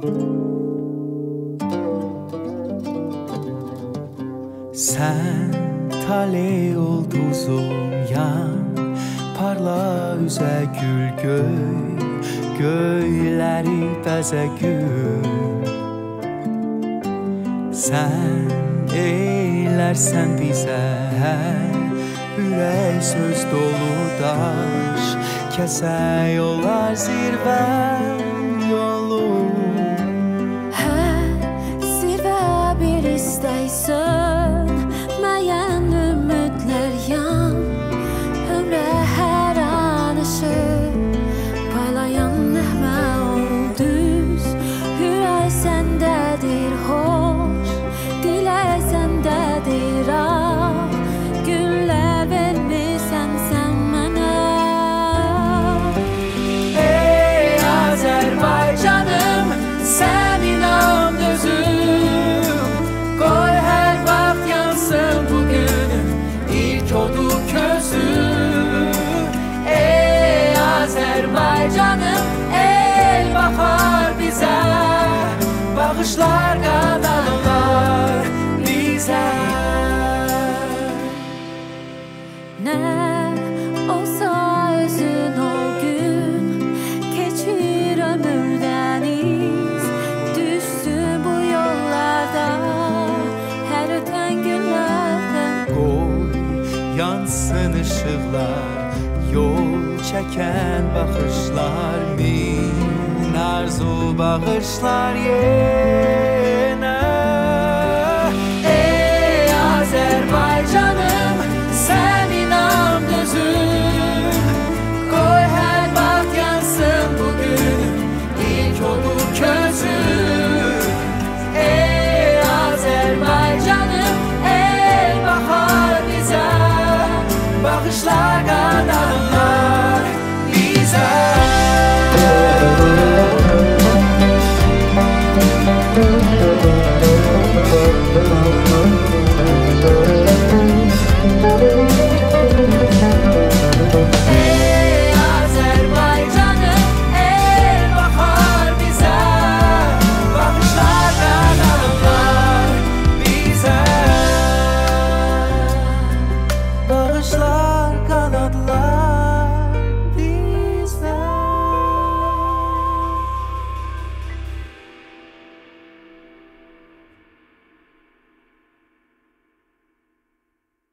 Sen tale ulduzum yan, parla üzə gül göy, göyləri bəzə gül. Sen eylərsən bizə ürək söz dolu daş, kəsə yollar zirvə yolu. Hər zirvə bir istək sönməyən ümidlər yan, ömrə hər an işıq parlayan nəğmə ol düz. Ürək səndədir xoş, dilək səndədir ağ, günlər vermisən sən mənə. Ey Azərbaycanım, sən inan özüm, qoy hər vaxt yansın bugünüm ilk odu közüm. Ey Azərbaycanım, el baxar bizə, bağışlar qanallar bizə. Nə olsa özün o gün keçir ömürdən iz, düşsün bu yollarda hər ötən günlərdən. Qoy yansın ışıqlar, yol çəkən baxışlar, min arzu bağışlar yenə. Ey Azərbaycanım, sən inan gözüm, qoy hər vaxt yansın bugünüm ilk odu közüm. Ey Azərbaycanım, el baxar bizə, bağışlar qanallar bizə.